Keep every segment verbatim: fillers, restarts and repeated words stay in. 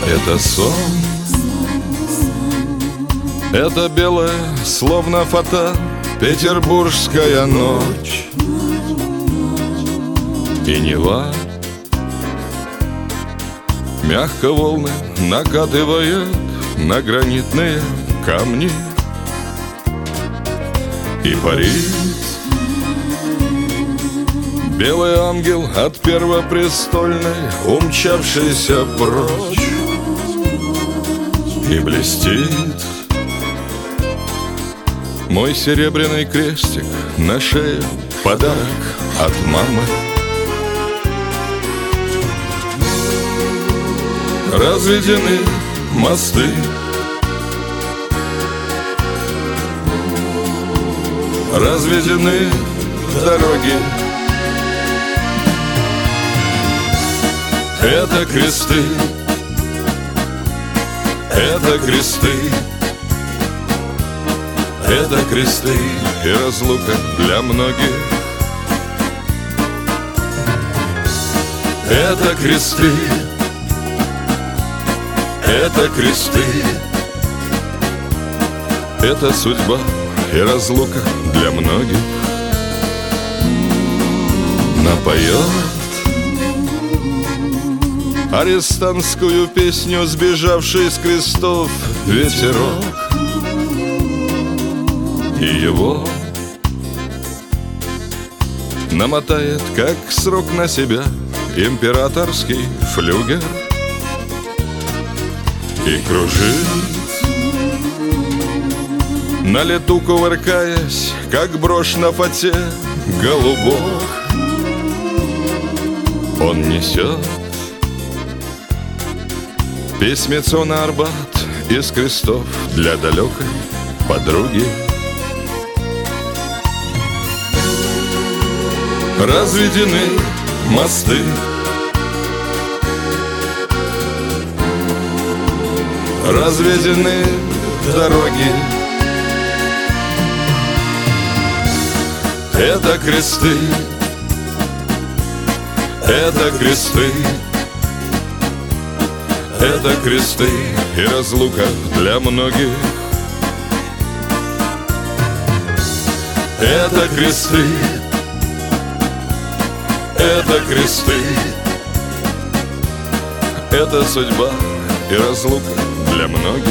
Это сон, это белая, словно фата, петербургская ночь. И Нева мягко волны накатывает на гранитные камни. И парит белый ангел от первопрестольной, умчавшийся прочь. И блестит мой серебряный крестик на шее, подарок от мамы. Разведены мосты, разведены дороги. Это кресты, это кресты, это кресты и разлука для многих. Это кресты, это кресты, это судьба и разлука для многих. Напоет арестантскую песню сбежавший с крестов ветерок. И его намотает, как срок, на себя императорский флюгер. И кружит на лету, кувыркаясь, как брошь на фате голубок. Он несет письмецо на Арбат из крестов для далекой подруги. Разведены мосты, разведены дороги. Это кресты, это кресты, это кресты и разлука для многих. Это кресты, это кресты, это судьба и разлука для многих.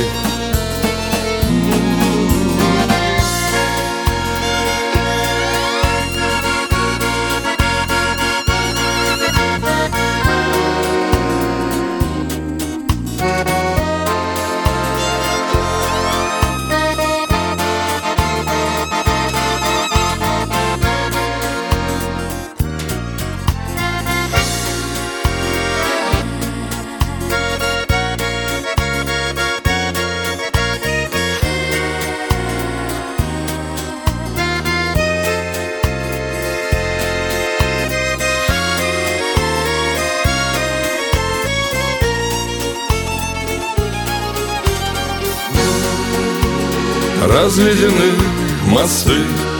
Разведены мосты,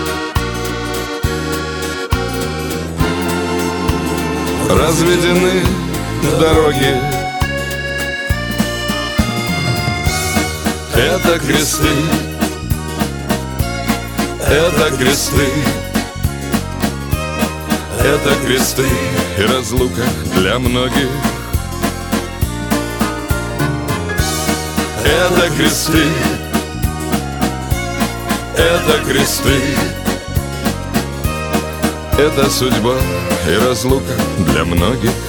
разведены дороги. Это кресты, это кресты, это кресты и разлука для многих. Это кресты, это кресты, это судьба и разлука для многих.